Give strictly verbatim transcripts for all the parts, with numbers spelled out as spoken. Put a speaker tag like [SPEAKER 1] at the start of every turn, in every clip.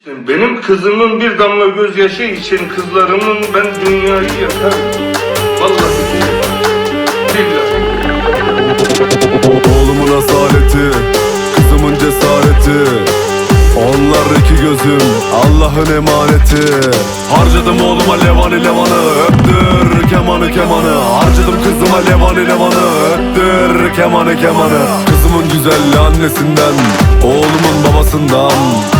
[SPEAKER 1] Benim kızımın bir damla gözyaşı için kızlarımın ben dünyayı yakarım. Vallahi billahi.
[SPEAKER 2] Oğlumun asaleti, kızımın cesareti, onlar iki gözüm, Allah'ın emaneti. Harcadım oğluma levani levanı, öptür kemanı kemanı. Harcadım kızıma levani levanı, öptür kemanı kemanı. Kızımın güzelliği annesinden, oğlumun babasından.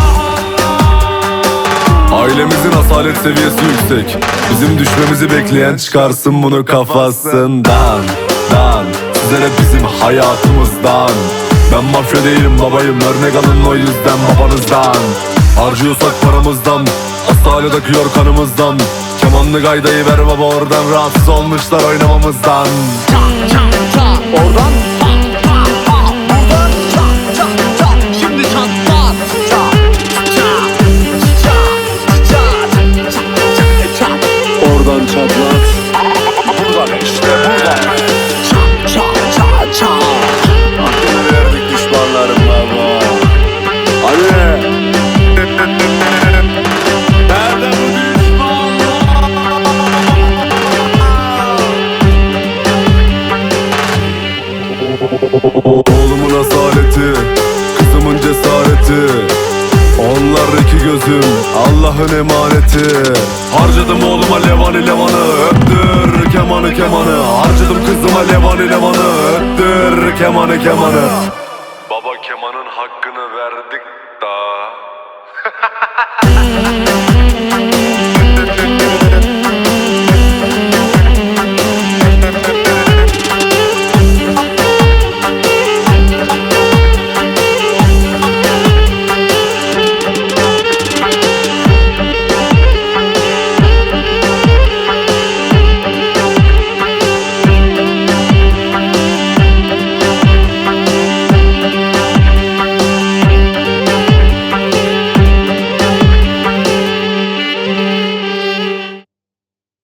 [SPEAKER 2] Ailemizin asalet seviyesi yüksek, bizim düşmemizi bekleyen çıkarsın bunu kafasından. Dan, sizlere bizim hayatımızdan. Ben mafya değilim babayım, örnek alın o yüzden babanızdan. Harcıyorsak paramızdan, asalet akıyor kanımızdan. Kemanlı gaydayı ver baba oradan, rahatsız olmuşlar oynamamızdan.
[SPEAKER 3] Çak çak çak oradan pak pak pak buradan çak çak çak şimdi çatlar çak çak çak çak çak çak
[SPEAKER 2] Oradan çatlat,
[SPEAKER 3] buradan işte buradan çak çak çak çak.
[SPEAKER 2] hakkını verdik düşmanlarım baba. Hadi. Nerede bu düşmanlar? Oğlumun asaleti, kızımın cesareti, onlar iki gözüm, Allah'ın emaneti. Harcadım oğluma levani levanı, öptür kemanı kemanı. Harcadım kızıma levani levanı, öptür kemanı kemanı. Baba kemanın hakkını verdik da.